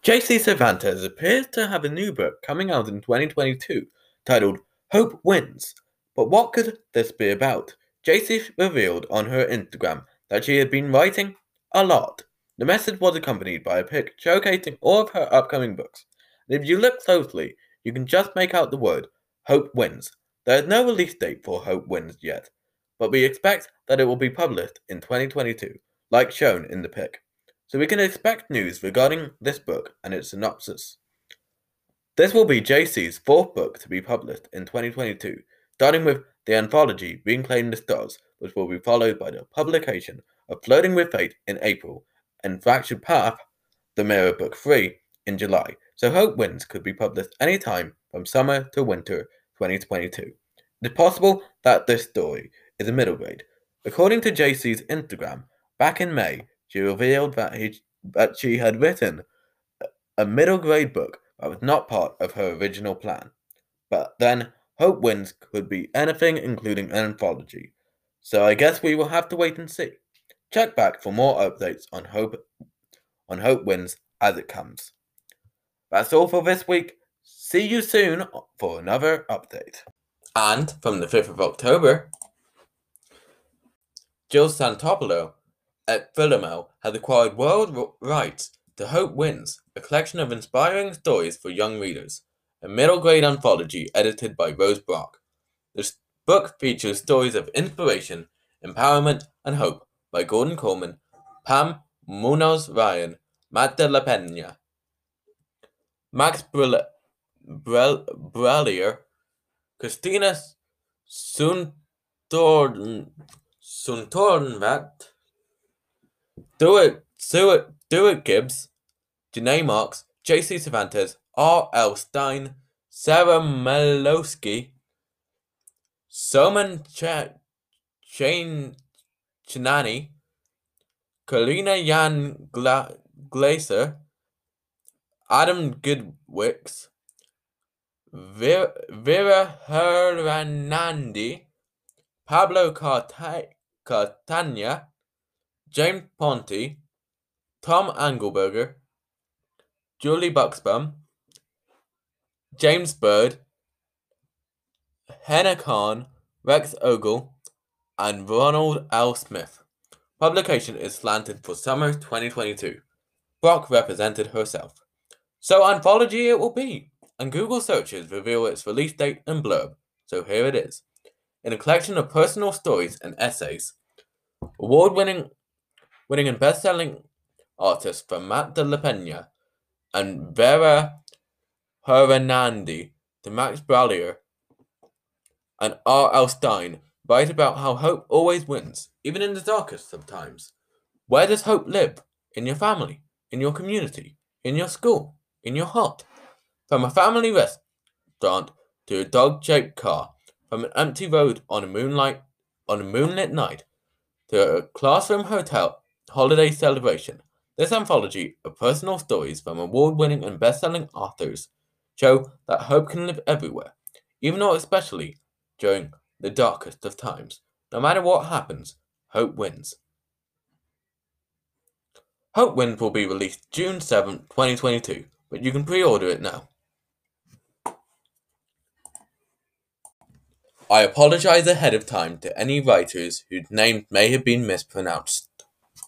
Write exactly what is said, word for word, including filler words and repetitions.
J C Cervantes appears to have a new book coming out in twenty twenty-two titled Hope Wins. But what could this be about? J C revealed on her Instagram that she had been writing a lot. The message was accompanied by a pic showcasing all of her upcoming books. And if you look closely, you can just make out the word Hope Wins. There is no release date for Hope Wins yet, but we expect that it will be published in twenty twenty-two, like shown in the pic. So we can expect news regarding this book and its synopsis. This will be J C's fourth book to be published in twenty twenty-two, starting with the anthology Reclaim the Stars, which will be followed by the publication of Flirting with Fate in April and Fractured Path, The Mirror Book three, in July. So Hope Wins could be published any time from summer to winter twenty twenty-two. It is possible that this story is a middle grade. According to J C's Instagram, back in May, she revealed that, he, that she had written a middle grade book that was not part of her original plan. But then, Hope Wins could be anything including an anthology. So I guess we will have to wait and see. Check back for more updates on Hope, on Hope Wins as it comes. That's all for this week. See you soon for another update. And from the fifth of October, Jill Santopolo at Philomel has acquired world rights to Hope Wins, a collection of inspiring stories for young readers, a middle grade anthology edited by Rose Brock. This book features stories of inspiration, empowerment, and hope by Gordon Coleman, Pam Munoz Ryan, Matt de la Pena, Max Brel- Brel- Brelier, Christina Suntorn- Suntornvat, Stuart, Stuart, Stuart Gibbs, Janae Marks, J C Cervantes, R L Stein, Sarah Melowski, Soman Ch- Shane Chinani, Kalina Jan Gla- Glaser, Adam Goodwicks, Vera, Vera Hernandi, Pablo Carta- Cartagna, James Ponti, Tom Engelberger, Julie Buxbaum, James Bird, Henna Khan, Rex Ogle, and Ronald L. Smith. Publication is slanted for summer twenty twenty-two. Brock represented herself. So anthology it will be, and Google searches reveal its release date and blurb, so here it is. In a collection of personal stories and essays, award-winning winning and best-selling artists from Matt de la Pena and Vera Hernandi to Max Bralier and R L Stein write about how hope always wins, even in the darkest of times. Where does hope live? In your family, in your community, in your school, in your heart. From a family restaurant to a dog-shaped car, from an empty road on a moonlight on a moonlit night to a classroom hotel holiday celebration. This anthology of personal stories from award-winning and best-selling authors show that hope can live everywhere, even or especially during the darkest of times. No matter what happens, hope wins. Hope Wins will be released June seventh, twenty twenty-two, but you can pre-order it now. I apologize ahead of time to any writers whose names may have been mispronounced.